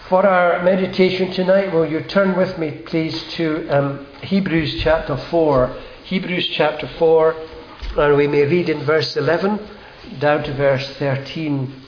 For our meditation tonight, will you turn with me, please, to Hebrews chapter 4. Hebrews chapter 4, and we may read in verse 11 down to verse 13.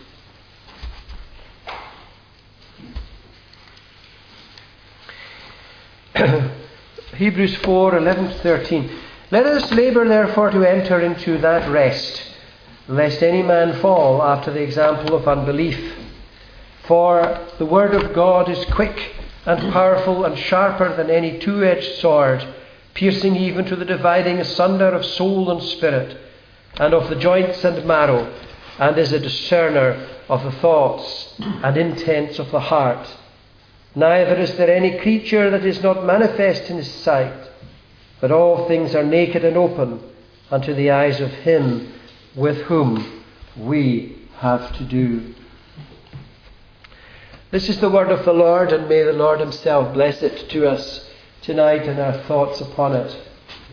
Hebrews 4, 11 to 13. Let us labour therefore to enter into that rest, lest any man fall after the example of unbelief. For the word of God is quick and powerful and sharper than any two-edged sword, piercing even to the dividing asunder of soul and spirit, and of the joints and marrow, and is a discerner of the thoughts and intents of the heart. Neither is there any creature that is not manifest in his sight, but all things are naked and open unto the eyes of him with whom we have to do. This is the word of the Lord, and may the Lord himself bless it to us tonight and our thoughts upon it.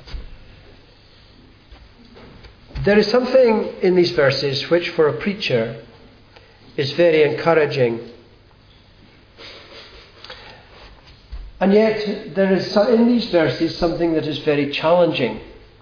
There is something in these verses which for a preacher is very encouraging. And yet there is in these verses something that is very challenging.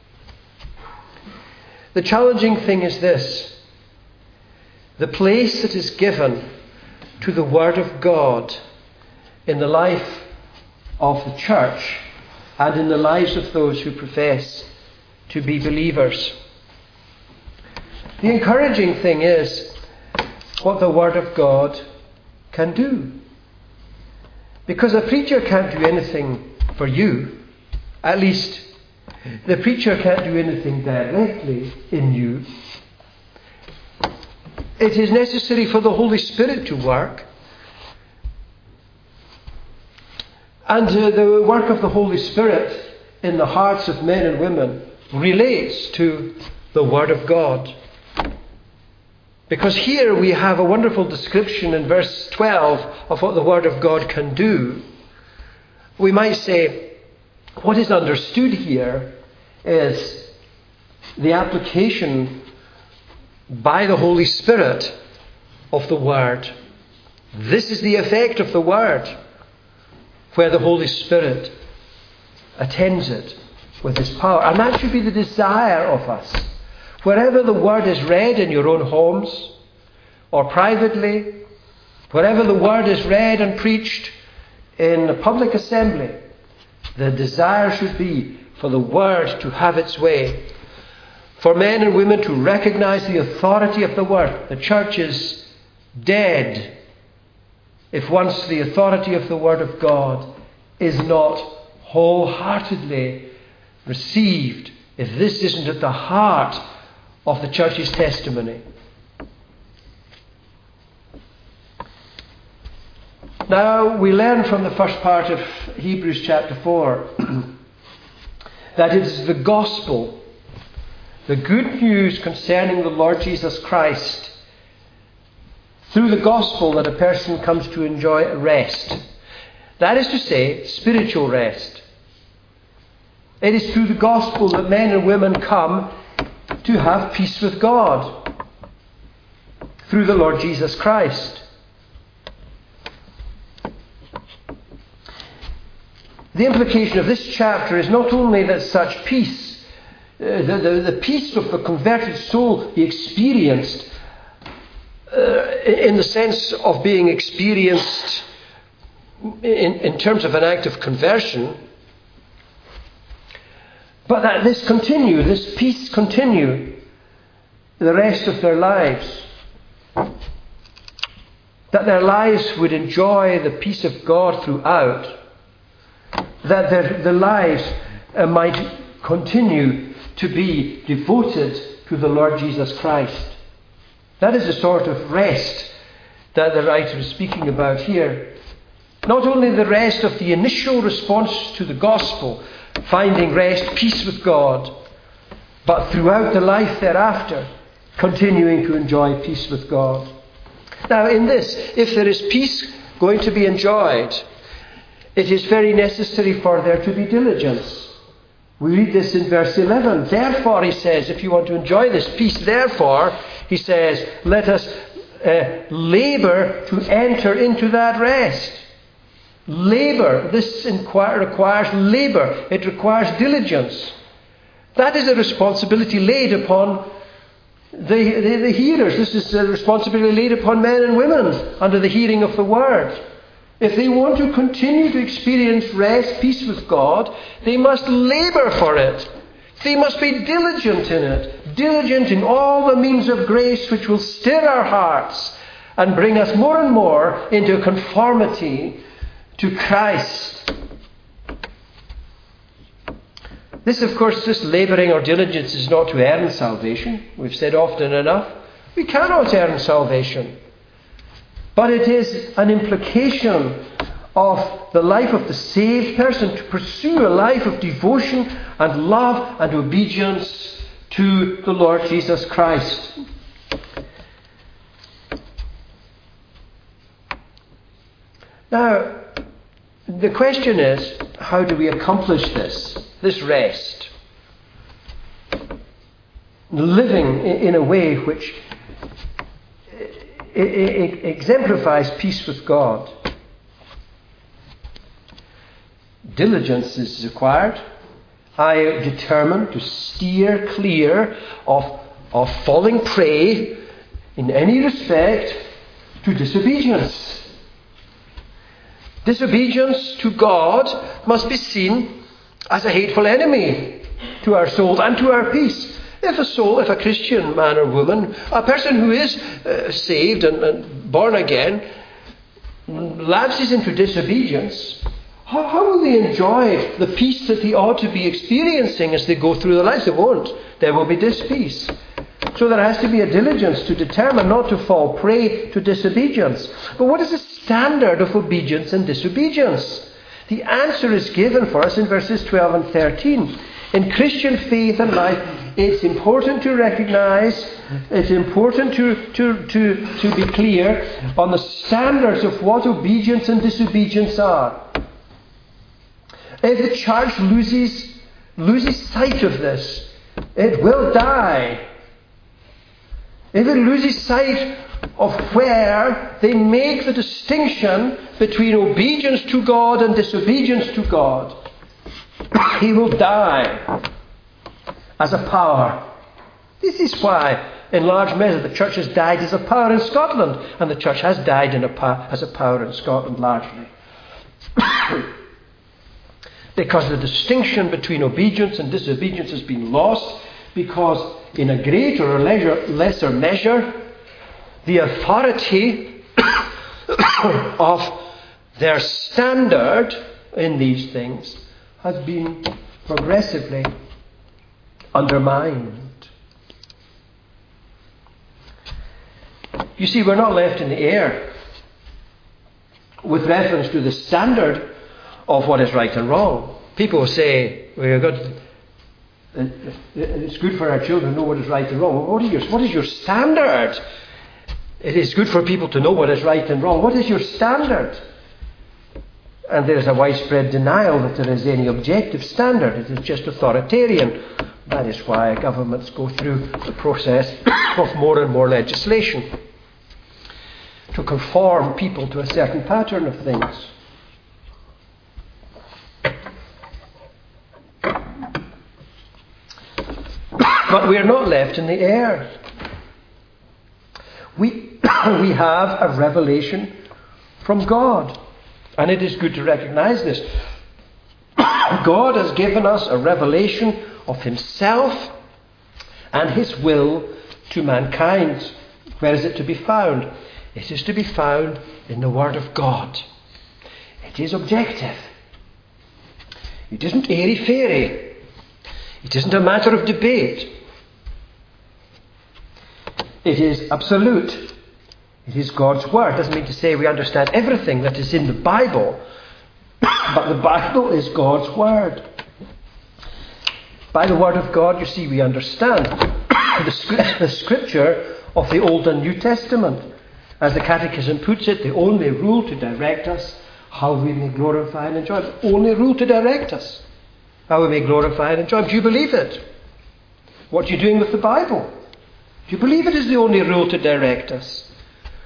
The challenging thing is this: the place that is given to the Word of God in the life of the church and in the lives of those who profess to be believers. The encouraging thing is what the Word of God can do. Because a preacher can't do anything for you. At least, the preacher can't do anything directly in you. It is necessary for the Holy Spirit to work. And the work of the Holy Spirit in the hearts of men and women relates to the Word of God. Because here we have a wonderful description in verse 12 of what the Word of God can do. We might say, what is understood here is the application by the Holy Spirit of the Word. This is the effect of the Word, where the Holy Spirit attends it with his power. And that should be the desire of us. Wherever the Word is read in your own homes or privately, wherever the Word is read and preached in a public assembly, the desire should be for the Word to have its way. For men and women to recognize the authority of the Word. The church is dead if once the authority of the Word of God is not wholeheartedly received, if this isn't at the heart of the church's testimony. Now, we learn from the first part of Hebrews chapter 4 that it is the gospel, the good news concerning the Lord Jesus Christ, through the gospel that a person comes to enjoy rest. That is to say, spiritual rest. It is through the gospel that men and women come to have peace with God, through the Lord Jesus Christ. The implication of this chapter is not only that such peace, the peace of the converted soul be experienced in the sense of being experienced in terms of an act of conversion, but that this peace continue the rest of their lives. That their lives would enjoy the peace of God throughout. That their lives might continue to be devoted to the Lord Jesus Christ. That is the sort of rest that the writer is speaking about here. Not only the rest of the initial response to the gospel, finding rest, peace with God, but throughout the life thereafter, continuing to enjoy peace with God. Now in this, if there is peace going to be enjoyed, it is very necessary for there to be diligence. We read this in verse 11. Therefore, he says, if you want to enjoy this peace, therefore, he says, let us labour to enter into that rest. Labour. This requires labour. It requires diligence. That is a responsibility laid upon the hearers. This is a responsibility laid upon men and women under the hearing of the Word. If they want to continue to experience rest, peace with God, they must labour for it. They must be diligent in it. Diligent in all the means of grace which will stir our hearts and bring us more and more into conformity to Christ. This, of course, this labouring or diligence is not to earn salvation. We've said often enough, we cannot earn salvation. But it is an implication of the life of the saved person to pursue a life of devotion and love and obedience to the Lord Jesus Christ. Now, the question is, how do we accomplish this rest? Living in a way which exemplifies peace with God. Diligence is required. I determine to steer clear of falling prey in any respect to disobedience. Disobedience to God must be seen as a hateful enemy to our soul and to our peace. If a Christian man or woman, a person who is saved and born again, lapses into disobedience, how will they enjoy the peace that they ought to be experiencing as they go through their lives? They won't. There will be dispeace. So there has to be a diligence to determine not to fall prey to disobedience. But what is the standard of obedience and disobedience? The answer is given for us in verses 12 and 13. In Christian faith and life, it's important to recognize, it's important to be clear on the standards of what obedience and disobedience are. If the church loses sight of this, it will die. If it loses sight of where they make the distinction between obedience to God and disobedience to God, he will die as a power. This is why, in large measure, the church has died as a power in Scotland, and the church has died as a power in Scotland largely. Because the distinction between obedience and disobedience has been lost, because in a greater or lesser measure, the authority of their standard in these things has been progressively undermined. You see, we're not left in the air with reference to the standard of what is right and wrong. People say, it's good for our children to know what is right and wrong. What is your standard? It is good for people to know what is right and wrong. What is your standard? And there is a widespread denial that there is any objective standard. It is just authoritarian. That is why governments go through the process of more and more legislation to conform people to a certain pattern of things. But we are not left in the air. We have a revelation from God. And it is good to recognize this. God has given us a revelation of himself and his will to mankind. Where is it to be found? It is to be found in the Word of God. It is objective. It isn't airy-fairy. It isn't a matter of debate. It is absolute. It is God's Word. Doesn't mean to say we understand everything that is in the Bible, but the Bible is God's Word. By the Word of God, you see, we understand the Scripture of the Old and New Testament. As the Catechism puts it, the only rule to direct us how we may glorify and enjoy Him. The only rule to direct us how we may glorify and enjoy Him. Do you believe it? What are you doing with the Bible? Do you believe it is the only rule to direct us?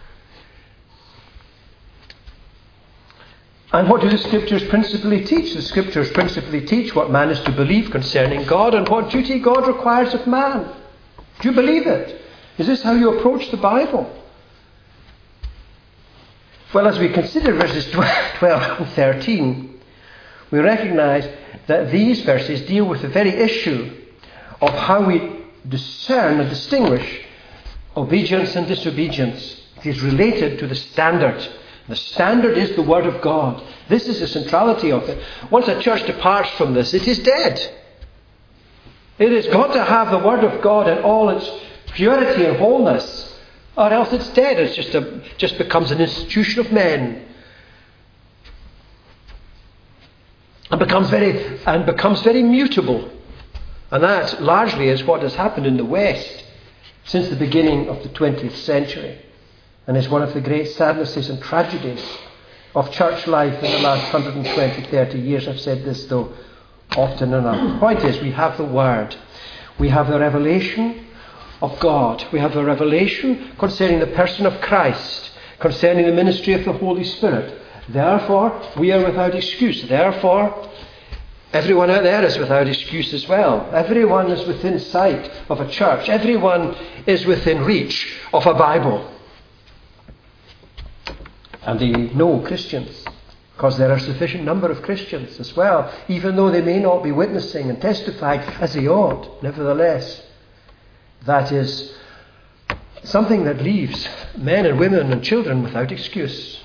And what do the Scriptures principally teach? The Scriptures principally teach what man is to believe concerning God and what duty God requires of man. Do you believe it? Is this how you approach the Bible? Well, as we consider verses 12 and 13, we recognize that these verses deal with the very issue of how we discern and distinguish obedience and disobedience. It is related to the standard. The standard is the Word of God. This is the centrality of it. Once a church departs from this, it is dead. It has got to have the Word of God in all its purity and wholeness, or else it's dead. It just becomes an institution of men. And becomes very mutable. And that largely is what has happened in the West since the beginning of the 20th century. And is one of the great sadnesses and tragedies of church life in the last 120, 30 years. I've said this, though, often enough. The point is, we have the Word. We have the revelation of God. We have the revelation concerning the person of Christ, concerning the ministry of the Holy Spirit. Therefore, we are without excuse. Therefore, everyone out there is without excuse as well. Everyone is within sight of a church. Everyone is within reach of a Bible. And they know Christians, because there are a sufficient number of Christians as well, even though they may not be witnessing and testifying as they ought. Nevertheless, that is something that leaves men and women and children without excuse.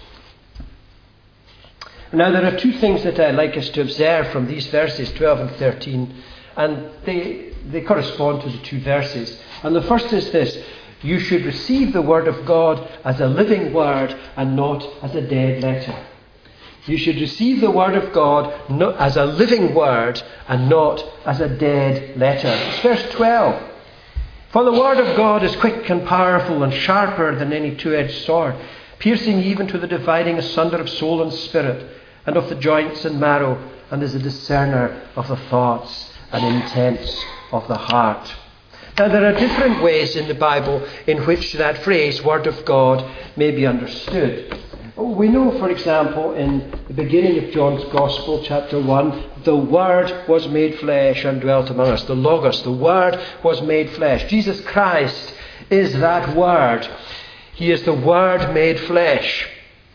Now, there are two things that I'd like us to observe from these verses 12 and 13, and they correspond to the two verses. And the first is this: you should receive the Word of God as a living Word and not as a dead letter. You should receive the Word of God as a living Word and not as a dead letter. It's verse 12. For the Word of God is quick and powerful and sharper than any two-edged sword, piercing even to the dividing asunder of soul and spirit, and of the joints and marrow, and is a discerner of the thoughts and intents of the heart. Now, there are different ways in the Bible in which that phrase, Word of God, may be understood. We know, for example, in the beginning of John's Gospel, chapter 1, the Word was made flesh and dwelt among us. The Logos, the Word, was made flesh. Jesus Christ is that Word. He is the Word made flesh.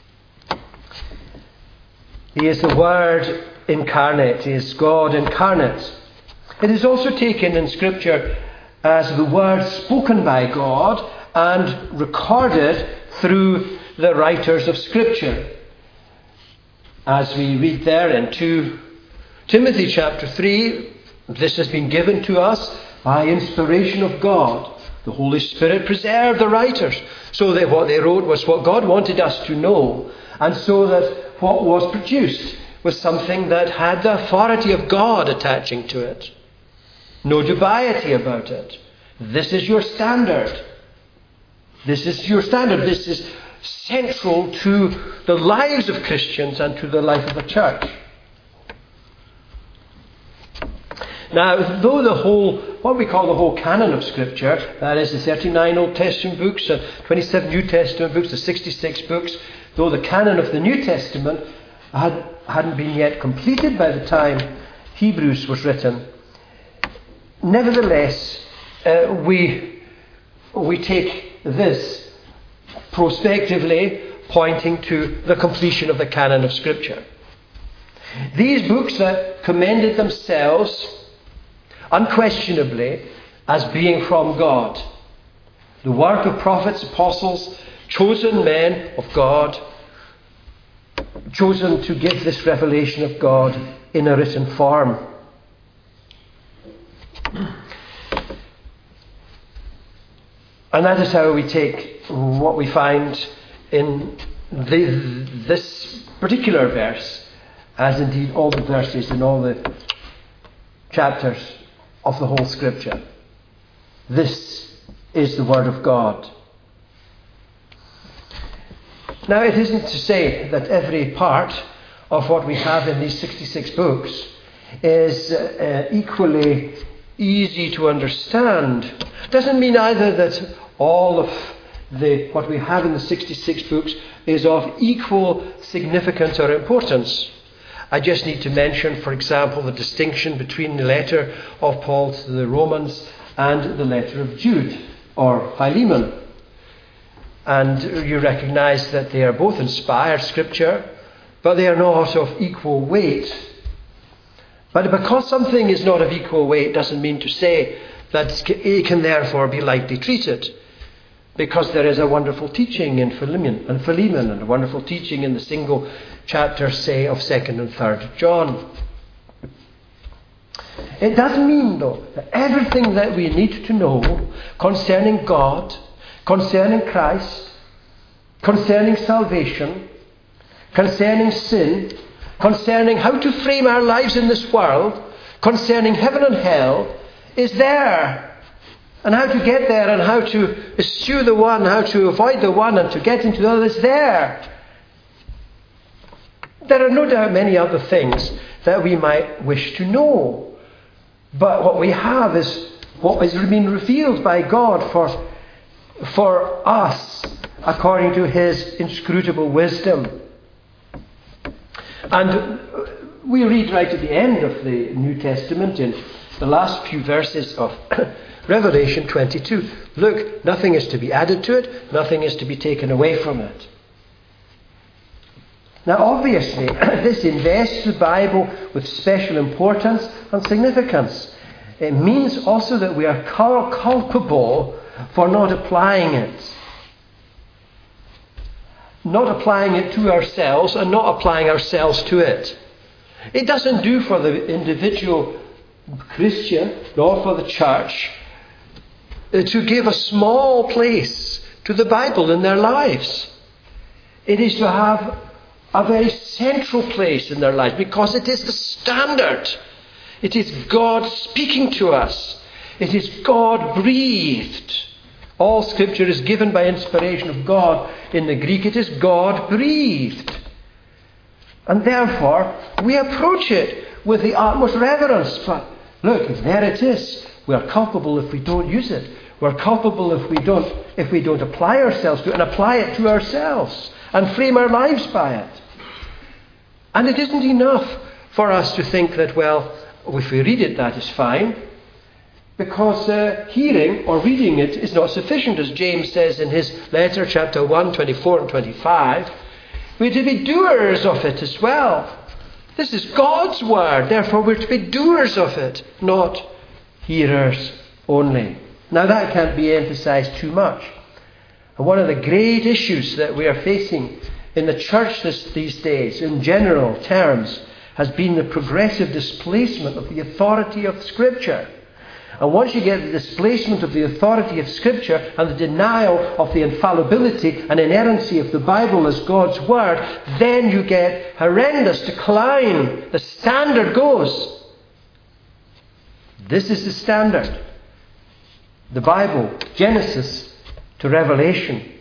He is the Word incarnate. He is God incarnate. It is also taken in Scripture as the Word spoken by God and recorded through the writers of Scripture. As we read there in 2 Timothy chapter 3, this has been given to us by inspiration of God. The Holy Spirit preserved the writers so that what they wrote was what God wanted us to know, and so that what was produced was something that had the authority of God attaching to it. No dubiety about it. This is your standard. This is your standard. This is central to the lives of Christians and to the life of the church. Now, though what we call the whole canon of Scripture, that is the 39 Old Testament books, the 27 New Testament books, the 66 books, though the canon of the New Testament hadn't been yet completed by the time Hebrews was written, nevertheless, we take this prospectively pointing to the completion of the canon of Scripture. These books that commended themselves unquestionably as being from God, the work of prophets, apostles, chosen men of God, chosen to give this revelation of God in a written form. And that is how we take what we find in this particular verse, as indeed all the verses in all the chapters of the whole Scripture. This is the Word of God. Now, it isn't to say that every part of what we have in these 66 books is equally easy to understand. It doesn't mean either that all of what we have in the 66 books is of equal significance or importance. I just need to mention, for example, the distinction between the letter of Paul to the Romans and the letter of Jude or Philemon. And you recognize that they are both inspired scripture, but they are not of equal weight. But because something is not of equal weight doesn't mean to say that it can therefore be lightly treated. Because there is a wonderful teaching in Philemon and a wonderful teaching in the single chapter, say, of 2nd and 3rd John. It doesn't mean, though, that everything that we need to know concerning God, concerning Christ, concerning salvation, concerning sin, concerning how to frame our lives in this world, concerning heaven and hell, is there. And how to get there and how to eschew the one, how to avoid the one and to get into the other is there. There are no doubt many other things that we might wish to know. But what we have is what has been revealed by God for us according to His inscrutable wisdom. And we read right at the end of the New Testament in the last few verses of Revelation 22. Look, nothing is to be added to it, nothing is to be taken away from it. Now, obviously, this invests the Bible with special importance and significance. It means also that we are culpable for not applying it. Not applying it to ourselves and not applying ourselves to it. It doesn't do for the individual Christian, nor for the church, to give a small place to the Bible in their lives. It is to have a very central place in their lives because it is the standard. It is God speaking to us. It is God breathed. All scripture is given by inspiration of God. In the Greek it is God breathed. And therefore we approach it with the utmost reverence. But look, there it is. We are culpable if we don't use it. We're culpable if we don't apply ourselves to it and apply it to ourselves and frame our lives by it. And it isn't enough for us to think that, well, if we read it, that is fine. Because hearing or reading it is not sufficient, as James says in his letter, chapter 1, 24 and 25. We're to be doers of it as well. This is God's word, therefore we're to be doers of it, not hearers only. Now that can't be emphasized too much. And one of the great issues that we are facing in the church these days, in general terms, has been the progressive displacement of the authority of Scripture. And once you get the displacement of the authority of Scripture and the denial of the infallibility and inerrancy of the Bible as God's Word, then you get horrendous decline. The standard goes. This is the standard. The Bible, Genesis to Revelation.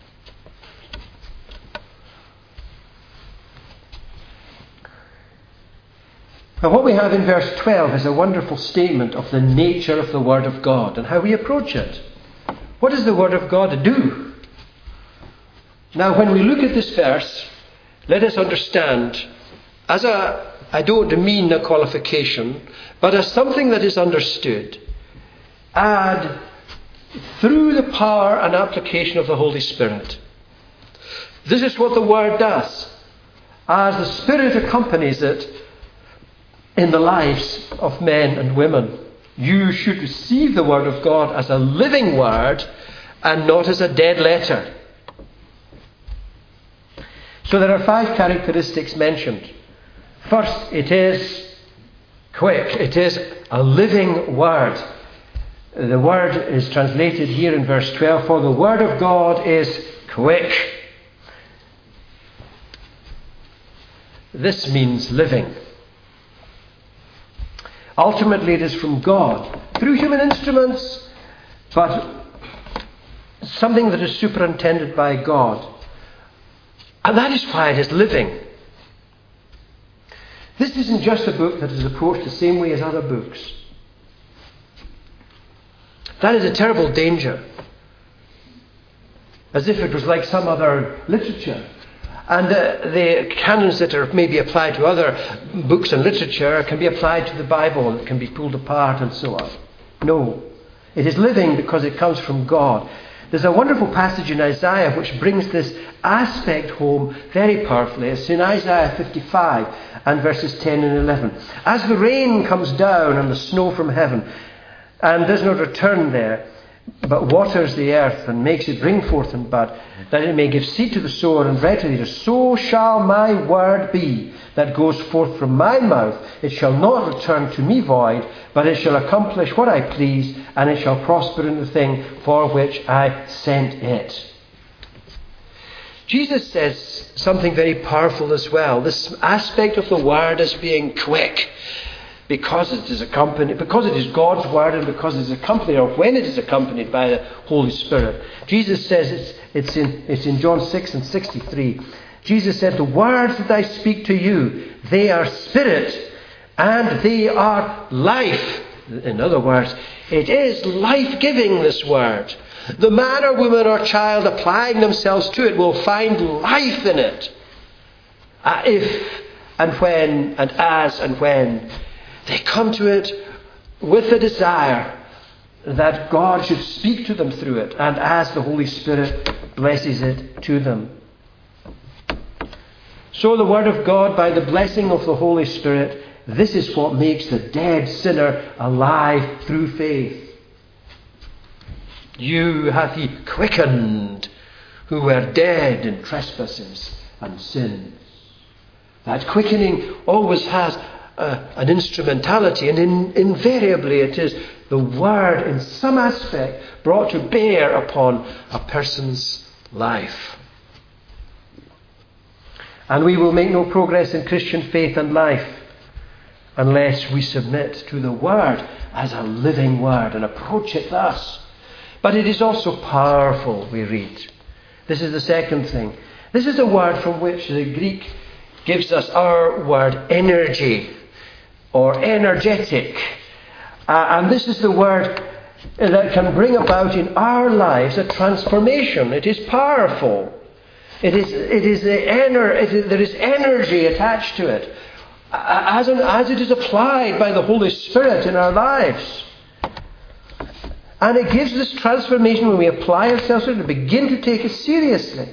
And what we have in verse 12 is a wonderful statement of the nature of the Word of God and how we approach it. What does the Word of God do? Now, when we look at this verse, let us understand, I don't mean a qualification, but as something that is understood, add through the power and application of the Holy Spirit. This is what the Word does. As the Spirit accompanies it, in the lives of men and women, you should receive the Word of God as a living Word and not as a dead letter. So there are 5 characteristics mentioned. First, it is quick. It is a living Word. The word is translated here in verse 12, for the Word of God is quick. This means living. Ultimately, it is from God, through human instruments, but something that is superintended by God. And that is why it is living. This isn't just a book that is approached the same way as other books. That is a terrible danger. as if it was like some other literature. And the canons that are maybe applied to other books and literature can be applied to the Bible, and it can be pulled apart and so on. No. It is living because it comes from God. There's a wonderful passage in Isaiah which brings this aspect home very powerfully. It's in Isaiah 55 and verses 10 and 11. As the rain comes down and the snow from heaven, and does not return there, but waters the earth and makes it bring forth and bud, that it may give seed to the sower and bread to the eater, so shall my word be that goes forth from my mouth. It shall not return to me void, but it shall accomplish what I please, and it shall prosper in the thing for which I sent it. Jesus says something very powerful as well. This aspect of the word as being quick, because it is accompanied, because it is God's word, and because it is accompanied, or when it is accompanied by the Holy Spirit. Jesus says it's in John 6 and 63. Jesus said, the words that I speak to you, they are spirit and they are life. In other words, it is life-giving, this word. The man or woman or child applying themselves to it will find life in it. If and when and as and when they come to it with the desire that God should speak to them through it, and as the Holy Spirit blesses it to them. So the Word of God, by the blessing of the Holy Spirit, this is what makes the dead sinner alive through faith. You hath he quickened who were dead in trespasses and sins. That quickening always has an instrumentality, and invariably it is the Word in some aspect brought to bear upon a person's life. And we will make no progress in Christian faith and life unless we submit to the Word as a living Word and approach it thus. But it is also powerful, we read. This is the second thing. This is a word from which the Greek gives us our word energy or energetic. And this is the word that can bring about in our lives a transformation. It is powerful. There is energy attached to it as it is applied by the Holy Spirit in our lives. And it gives this transformation when we apply ourselves to it and begin to take it seriously.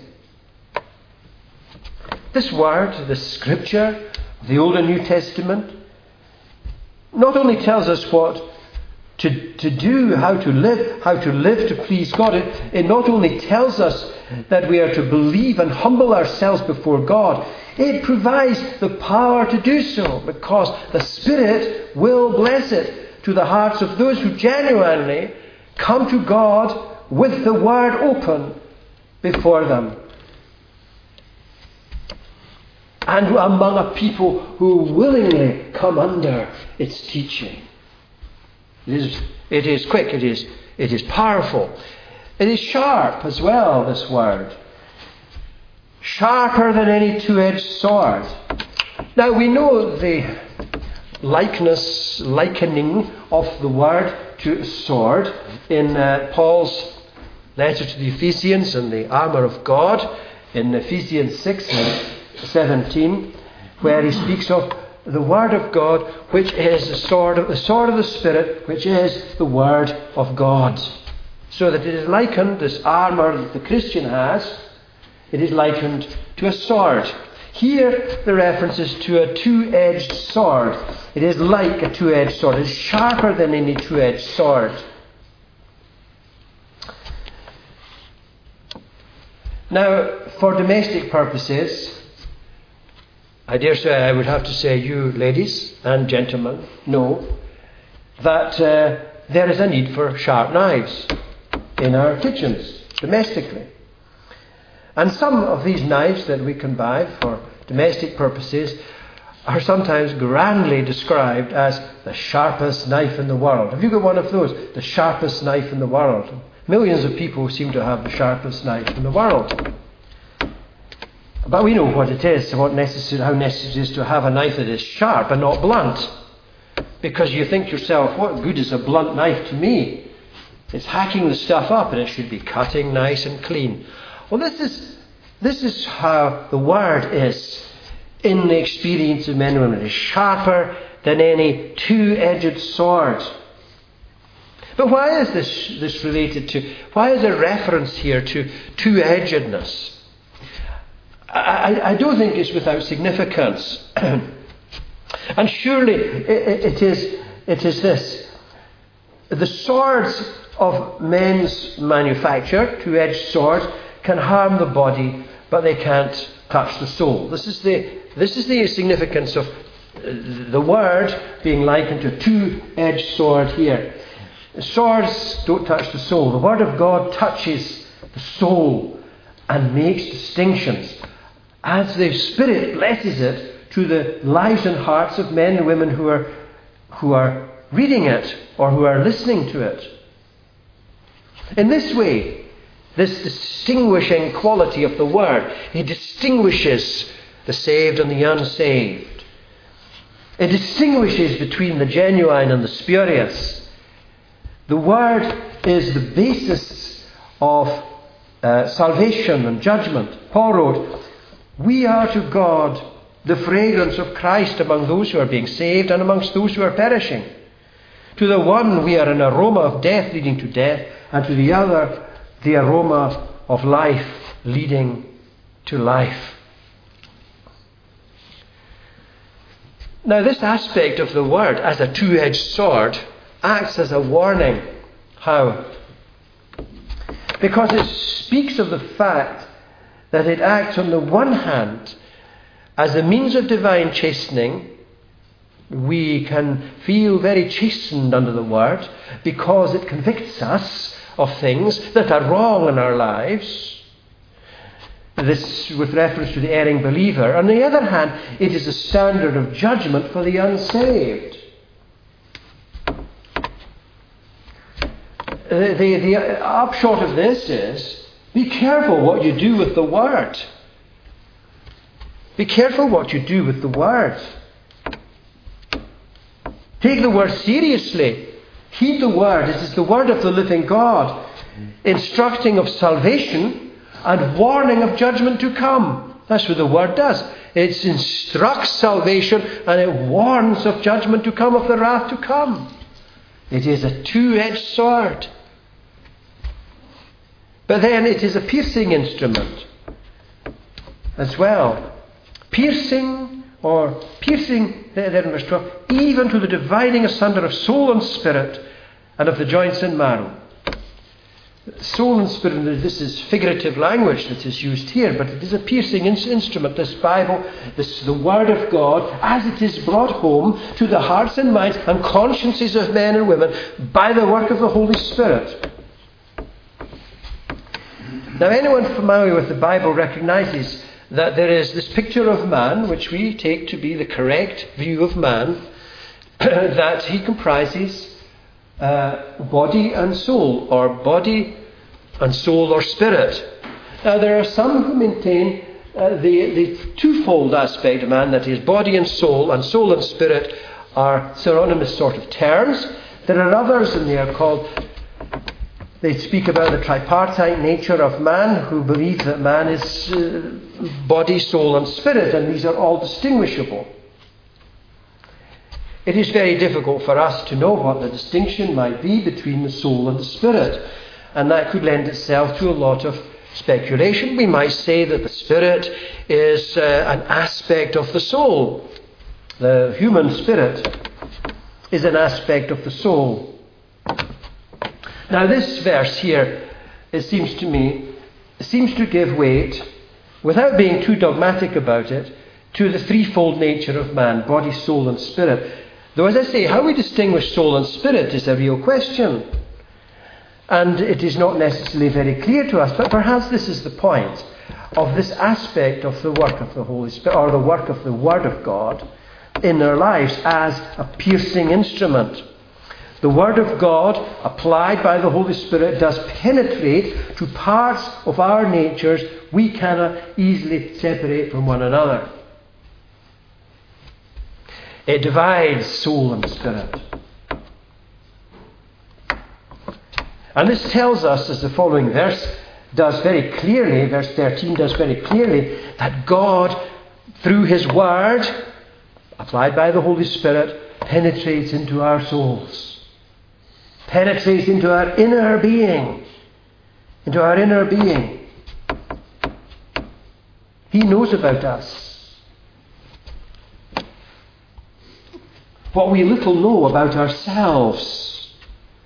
This word, this scripture, the Old and New Testament, not only tells us what to do, how to live to please God. It not only tells us that we are to believe and humble ourselves before God, it provides the power to do so, because the Spirit will bless it to the hearts of those who genuinely come to God with the Word open before them. And among a people who willingly come under its teaching. It is quick, it is powerful. It is sharp as well, this word. Sharper than any two-edged sword. Now we know the likening of the word to a sword in Paul's letter to the Ephesians and the armour of God in Ephesians 6 and 17, where he speaks of the Word of God, which is the sword of the Spirit, which is the Word of God. So that it is likened, this armour that the Christian has, it is likened to a sword. Here the reference is to a two-edged sword. It is like a two-edged sword. It is sharper than any two-edged sword. Now, for domestic purposes, I dare say I would have to say you ladies and gentlemen know that there is a need for sharp knives in our kitchens, domestically. And some of these knives that we can buy for domestic purposes are sometimes grandly described as the sharpest knife in the world. Have you got one of those? The sharpest knife in the world. Millions of people seem to have the sharpest knife in the world. But we know what it is, how necessary it is to have a knife that is sharp and not blunt. Because you think to yourself, what good is a blunt knife to me? It's hacking the stuff up, and it should be cutting nice and clean. Well, this is how the Word is in the experience of men and women. It is sharper than any two-edged sword. But why is this related to? Why is there reference here to two-edgedness? I don't think it's without significance. And surely it is this. The swords of men's manufacture, two-edged swords, can harm the body, but they can't touch the soul. This is the significance of the Word being likened to a two-edged sword here. Swords don't touch the soul. The Word of God touches the soul and makes distinctions as the Spirit blesses it to the lives and hearts of men and women who are reading it or who are listening to it. In this way, this distinguishing quality of the Word, it distinguishes the saved and the unsaved. It distinguishes between the genuine and the spurious. The Word is the basis of salvation and judgment. Paul wrote, "We are to God the fragrance of Christ among those who are being saved and amongst those who are perishing. To the one we are an aroma of death leading to death, and to the other the aroma of life leading to life." Now, this aspect of the Word as a two-edged sword acts as a warning. How? Because it speaks of the fact that it acts on the one hand as a means of divine chastening. We can feel very chastened under the Word because it convicts us of things that are wrong in our lives. This with reference to the erring believer. On the other hand, it is a standard of judgment for the unsaved. The upshot of this is, be careful what you do with the Word. Be careful what you do with the Word. Take the Word seriously. Heed the Word. It is the Word of the living God, instructing of salvation and warning of judgment to come. That's what the Word does. It instructs salvation and it warns of judgment to come, of the wrath to come. It is a two-edged sword. But then it is a piercing instrument as well. Piercing, then in verse 12, even to the dividing asunder of soul and spirit and of the joints and marrow. Soul and spirit, this is figurative language that is used here, but it is a piercing instrument, this Bible, the Word of God, as it is brought home to the hearts and minds and consciences of men and women by the work of the Holy Spirit. Now, anyone familiar with the Bible recognizes that there is this picture of man, which we take to be the correct view of man, that he comprises body and soul, or body and soul or spirit. Now, there are some who maintain the twofold aspect of man, that is, body and soul and spirit are synonymous sort of terms. There are others, and they speak about the tripartite nature of man, who believe that man is body, soul and spirit, and these are all distinguishable. It is very difficult for us to know what the distinction might be between the soul and the spirit, and that could lend itself to a lot of speculation. We might say that the spirit is an aspect of the soul. The human spirit is an aspect of the soul. Now, this verse here, it seems to me, seems to give weight, without being too dogmatic about it, to the threefold nature of man, body, soul and spirit. Though, as I say, how we distinguish soul and spirit is a real question. And it is not necessarily very clear to us, but perhaps this is the point of this aspect of the work of the Holy Spirit, or the work of the Word of God in our lives as a piercing instrument. The Word of God, applied by the Holy Spirit, does penetrate to parts of our natures we cannot easily separate from one another. It divides soul and spirit. And this tells us, as the following verse does very clearly, verse 13 does very clearly, that God, through His Word, applied by the Holy Spirit, penetrates into our souls. Penetrates into our inner being. Into our inner being. He knows about us. What we little know about ourselves,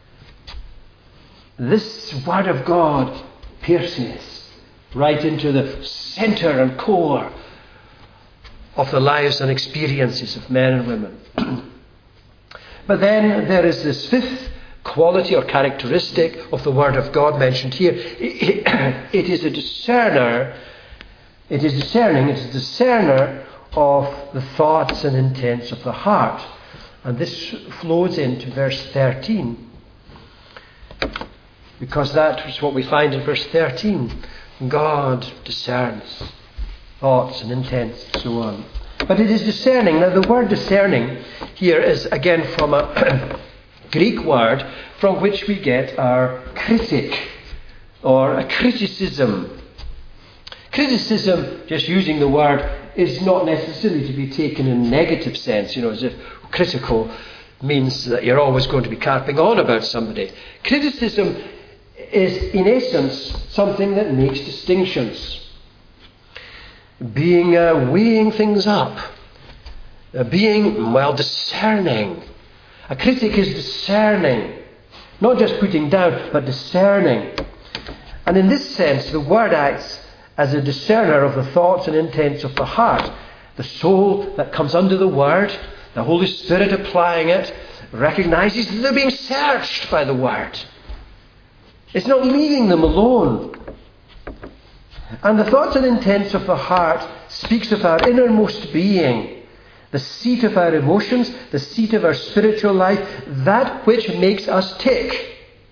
this Word of God pierces right into the centre and core of the lives and experiences of men and women. But then there is this fifth quality or characteristic of the Word of God mentioned here. It is a discerner. It is discerning. It is a discerner of the thoughts and intents of the heart. And this flows into verse 13. Because that is what we find in verse 13. God discerns thoughts and intents and so on. But it is discerning. Now the word discerning here is again from a Greek word from which we get our critic or a criticism. Criticism, just using the word, is not necessarily to be taken in a negative sense, as if critical means that you're always going to be carping on about somebody. Criticism is in essence something that makes distinctions. Weighing things up. Being discerning. A critic is discerning. Not just putting down, but discerning. And in this sense, the word acts as a discerner of the thoughts and intents of the heart. The soul that comes under the word, the Holy Spirit applying it, recognizes that they're being searched by the word. It's not leaving them alone. And the thoughts and intents of the heart speaks of our innermost being, the seat of our emotions, the seat of our spiritual life, that which makes us tick.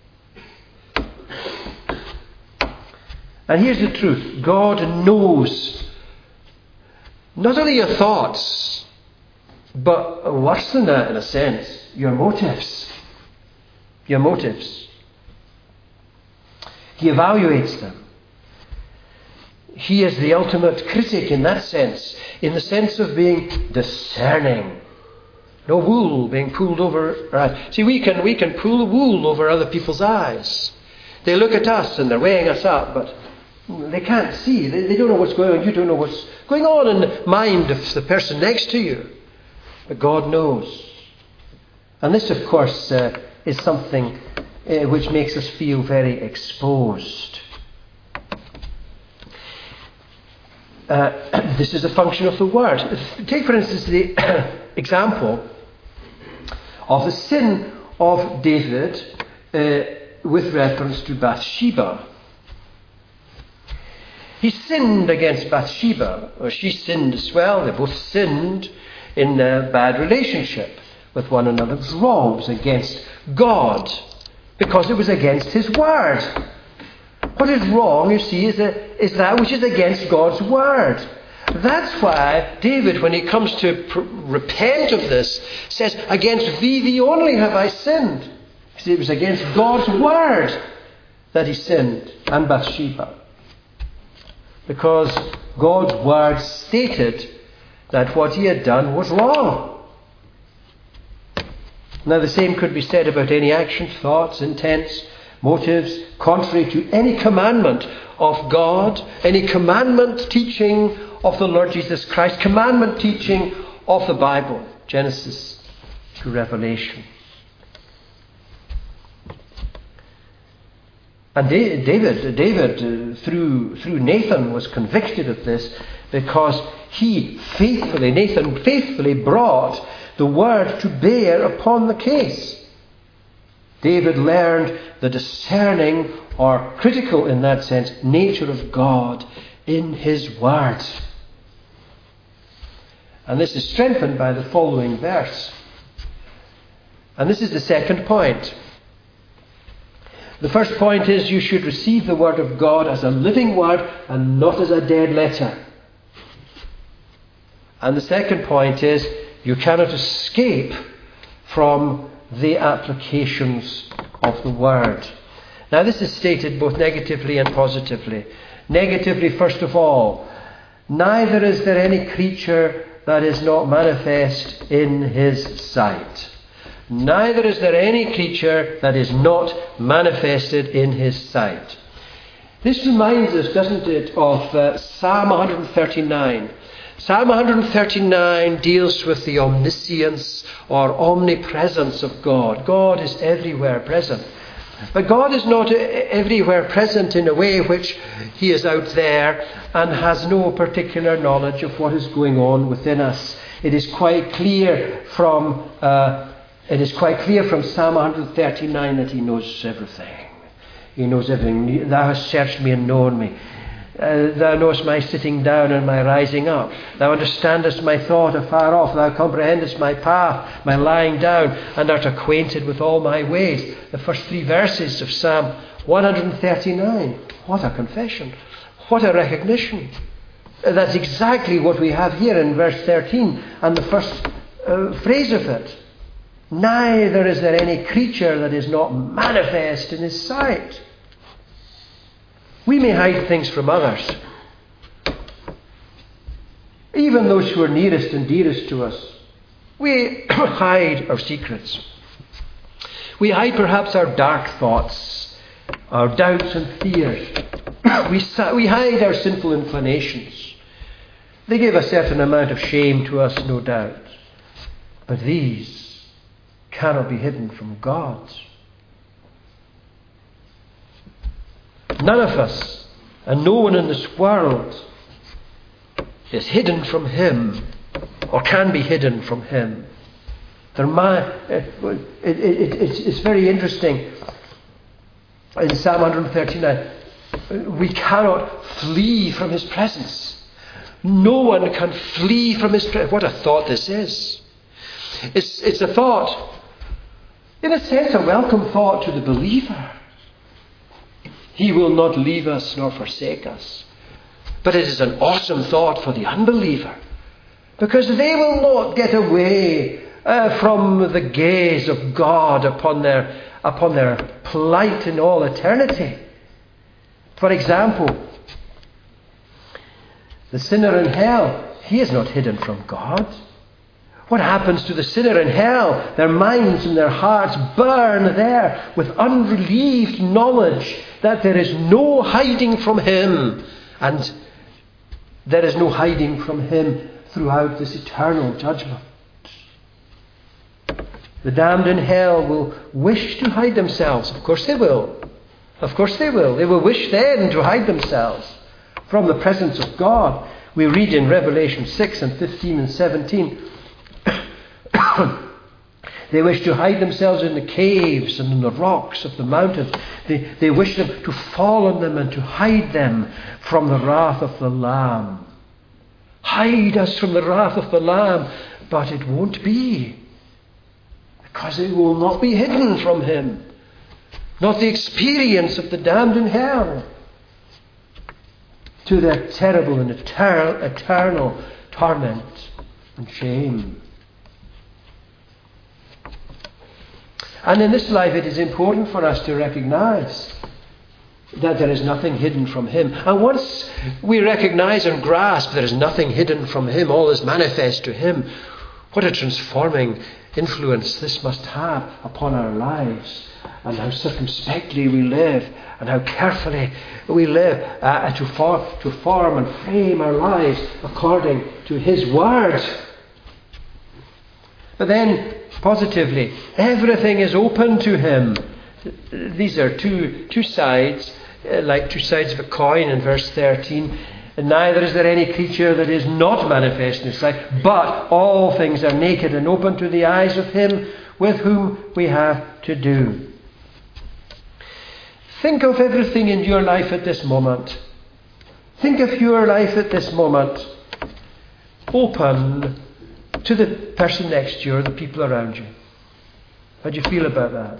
And here's the truth. God knows not only your thoughts, but worse than that in a sense, your motives. Your motives. He evaluates them. He is the ultimate critic in that sense, in the sense of being discerning. No wool being pulled over our eyes. See, we can pull the wool over other people's eyes. They look at us and they're weighing us up, but they can't see. They don't know what's going on. You don't know what's going on in the mind of the person next to you. But God knows. And this, of course, is something which makes us feel very exposed. This is a function of the Word. Take, for instance, the example of the sin of David with reference to Bathsheba. He sinned against Bathsheba, or she sinned as well. They both sinned in a bad relationship with one another. It was wrong. It was against God, because it was against His Word. What is wrong, you see, is that which is against God's Word. That's why David, when he comes to repent of this, says, against thee only have I sinned. You see, it was against God's Word that he sinned, and Bathsheba. Because God's Word stated that what he had done was wrong. Now the same could be said about any actions, thoughts, intents, motives, contrary to any commandment of God, any commandment teaching of the Lord Jesus Christ, commandment teaching of the Bible, Genesis to Revelation. And David through Nathan was convicted of this, because Nathan faithfully brought the word to bear upon the case. David learned the discerning, or critical in that sense, nature of God in His Word. And this is strengthened by the following verse. And this is the second point. The first point is you should receive the Word of God as a living Word and not as a dead letter. And the second point is you cannot escape from the applications of the Word. Now this is stated both negatively and positively. Negatively, first of all, neither is there any creature that is not manifest in his sight. Neither is there any creature that is not manifested in his sight. This reminds us, doesn't it, of Psalm 139. Psalm 139 deals with the omniscience or omnipresence of God. God is everywhere present. But God is not everywhere present in a way which he is out there and has no particular knowledge of what is going on within us. It is quite clear from Psalm 139 that he knows everything. He knows everything. Thou hast searched me and known me. Thou knowest my sitting down and my rising up. Thou understandest my thought afar off. Thou comprehendest my path, my lying down, and art acquainted with all my ways. The first 3 verses of Psalm 139. What a confession. What a recognition. That's exactly what we have here in verse 13 and the first phrase of it. Neither is there any creature that is not manifest in his sight. We may hide things from others. Even those who are nearest and dearest to us. We hide our secrets. We hide perhaps our dark thoughts, our doubts and fears. We hide our sinful inclinations. They give a certain amount of shame to us, no doubt. But these cannot be hidden from God. None of us, and no one in this world, is hidden from him or can be hidden from him. It's very interesting. In Psalm 139, we cannot flee from his presence. No one can flee from his presence. What a thought this is. It's a thought, in a sense, a welcome thought to the believer. He will not leave us nor forsake us. But it is an awesome thought for the unbeliever, because they will not get away from the gaze of God upon their plight in all eternity. For example, the sinner in hell, he is not hidden from God. What happens to the sinner in hell? Their minds and their hearts burn there with unrelieved knowledge that there is no hiding from him. And there is no hiding from him throughout this eternal judgment. The damned in hell will wish to hide themselves. Of course they will. Of course they will. They will wish then to hide themselves from the presence of God. We read in Revelation 6 and 15 and 17. They wish to hide themselves in the caves and in the rocks of the mountains. They wish them to fall on them and to hide them from the wrath of the Lamb. Hide us from the wrath of the Lamb. But it won't be. Because it will not be hidden from him. Not the experience of the damned in hell. To their terrible and eternal torment and shame. And in this life it is important for us to recognize that there is nothing hidden from him. And once we recognize and grasp there is nothing hidden from him, all is manifest to him, what a transforming influence this must have upon our lives, and how circumspectly we live, and how carefully we live to form and frame our lives according to his word. But then, positively, everything is open to him. These are two sides, like two sides of a coin in verse 13. And neither is there any creature that is not manifest in his sight, but all things are naked and open to the eyes of him with whom we have to do. Think of everything in your life at this moment. Think of your life at this moment open to the person next to you or the people around you. How do you feel about that?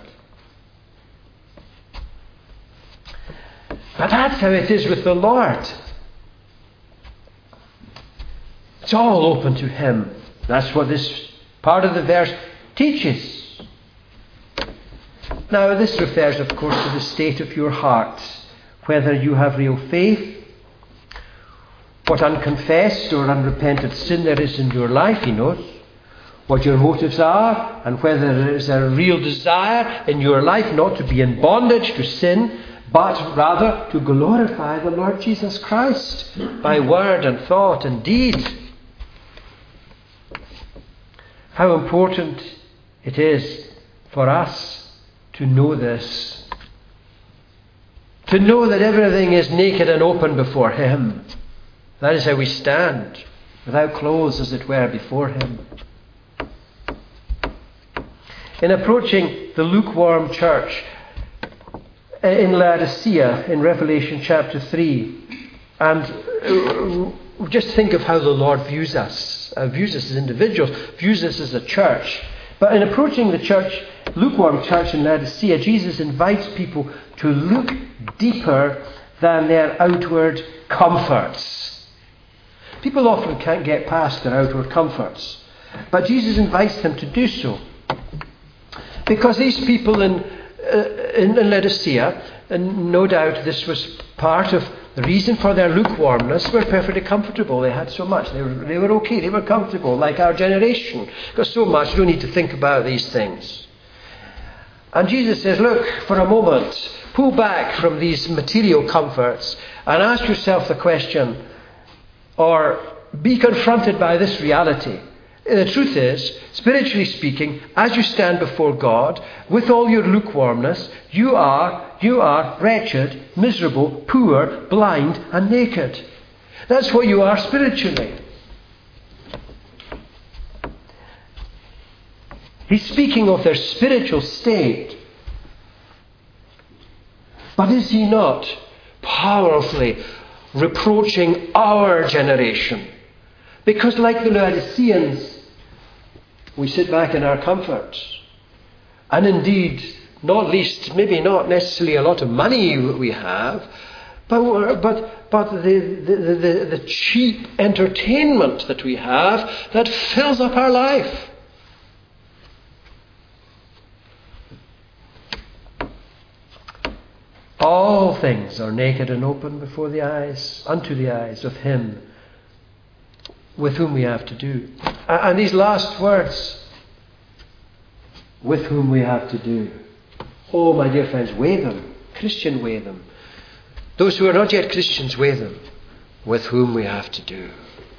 But that's how it is with the Lord. It's all open to him. That's what this part of the verse teaches. Now, this refers, of course, to the state of your heart, whether you have real faith, what unconfessed or unrepented sin there is in your life, he knows, what your motives are, and whether there is a real desire in your life not to be in bondage to sin, but rather to glorify the Lord Jesus Christ by word and thought and deed. How important it is for us to know this. To know that everything is naked and open before Him. That is how we stand, without clothes, as it were, before Him. In approaching the lukewarm church in Laodicea, in Revelation chapter 3, and just think of how the Lord views us as individuals, views us as a church. But in approaching the lukewarm church in Laodicea, Jesus invites people to look deeper than their outward comforts. People often can't get past their outward comforts, but Jesus invites them to do so. Because these people in Laodicea, and no doubt this was part of the reason for their lukewarmness, were perfectly comfortable. They had so much. They were okay. They were comfortable, like our generation. Got so much, you don't need to think about these things. And Jesus says, look, for a moment, pull back from these material comforts and ask yourself the question, or be confronted by this reality. The truth is, spiritually speaking, as you stand before God, with all your lukewarmness, you are wretched, miserable, poor, blind, and naked. That's what you are spiritually. He's speaking of their spiritual state. But is he not powerfully reproaching our generation? Because like the Laodiceans, we sit back in our comforts. And indeed, not least, maybe not necessarily a lot of money we have, but the cheap entertainment that we have that fills up our life. All things are naked and open before the eyes, unto the eyes of Him with whom we have to do. And these last words, with whom we have to do. Oh, my dear friends, weigh them. Christian, weigh them. Those who are not yet Christians, weigh them. With whom we have to do.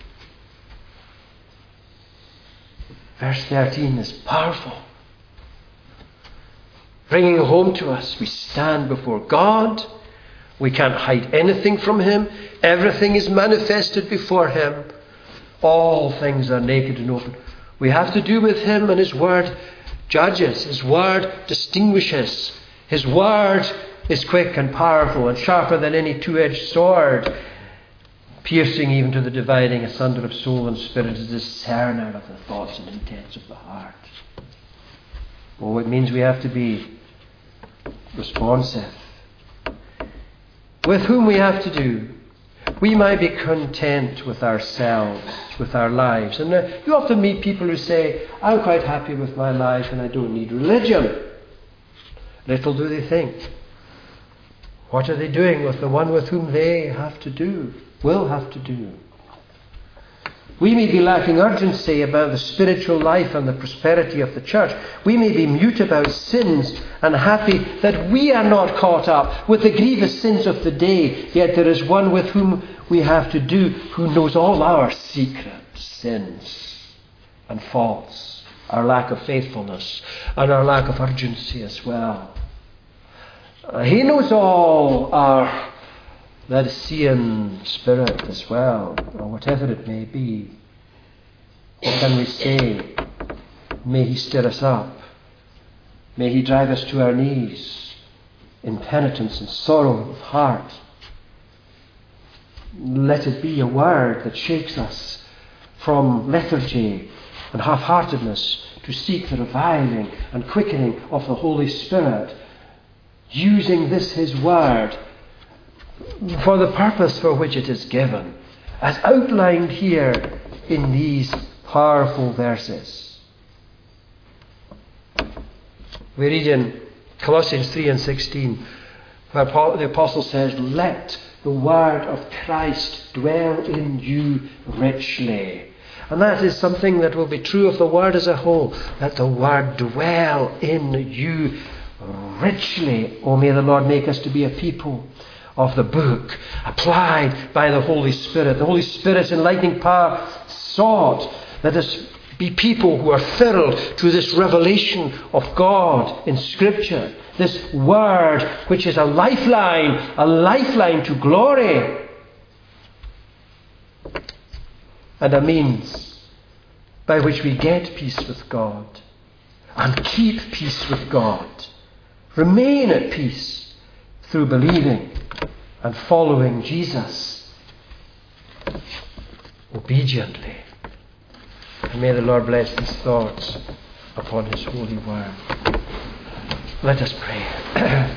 Verse 13 is powerful. Bringing home to us, we stand before God. We can't hide anything from Him. Everything is manifested before Him. All things are naked and open. We have to do with Him, and His Word judges. His Word distinguishes. His Word is quick and powerful and sharper than any two-edged sword, piercing even to the dividing asunder of soul and spirit, a discerner of the thoughts and intents of the heart. Oh, it means we have to be responsive. With whom we have to do. We might be content with ourselves, with our lives. And you often meet people who say, I'm quite happy with my life and I don't need religion. Little do they think. What are they doing with the one with whom they have to do, will have to do? We may be lacking urgency about the spiritual life and the prosperity of the church. We may be mute about sins and happy that we are not caught up with the grievous sins of the day. Yet there is one with whom we have to do, who knows all our secret sins and faults, our lack of faithfulness and our lack of urgency as well. He knows all our Laodicean spirit as well, or whatever it may be. What can we say? May He stir us up. May He drive us to our knees in penitence and sorrow of heart. Let it be a word that shakes us from lethargy and half-heartedness to seek the reviving and quickening of the Holy Spirit, using this His word for the purpose for which it is given, as outlined here in these powerful verses. We read in Colossians 3:16, where the apostle says, let the word of Christ dwell in you richly. And that is something that will be true of the word as a whole. Let the word dwell in you richly. Oh, may the Lord make us to be a people of the book, applied by the Holy Spirit. The Holy Spirit's enlightening power sought that us be people who are filled to this revelation of God in Scripture. This word which is a lifeline to glory. And a means by which we get peace with God and keep peace with God. Remain at peace through believing and following Jesus obediently. And may the Lord bless these thoughts upon His holy word. Let us pray.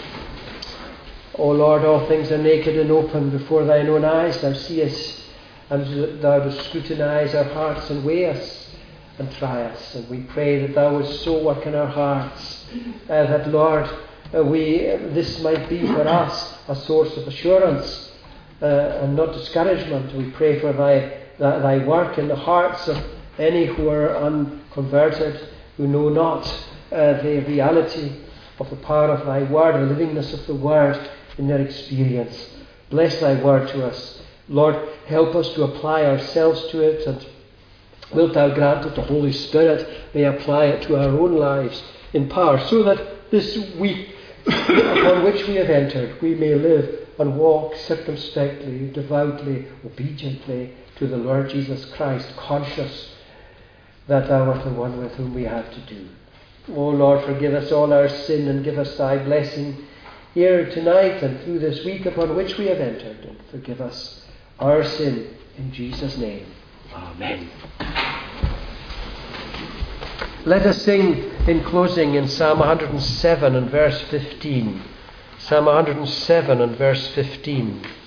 O Lord, all things are naked and open before Thine own eyes. Thou seest, and Thou dost scrutinize our hearts and weigh us and try us. And we pray that Thou wouldst so work in our hearts that, Lord, this might be for us a source of assurance and not discouragement. We pray for Thy work in the hearts of any who are unconverted, who know not the reality of the power of Thy word, the livingness of the word in their experience. Bless Thy word to us. Lord, help us to apply ourselves to it, and wilt Thou grant that the Holy Spirit may apply it to our own lives in power, so that this week upon which we have entered, we may live and walk circumspectly, devoutly, obediently to the Lord Jesus Christ, conscious that Thou art the one with whom we have to do. O Lord, forgive us all our sin and give us Thy blessing here tonight and through this week upon which we have entered, and forgive us our sin in Jesus' name. Amen. Let us sing in closing in Psalm 107 and verse 15. Psalm 107 and verse 15.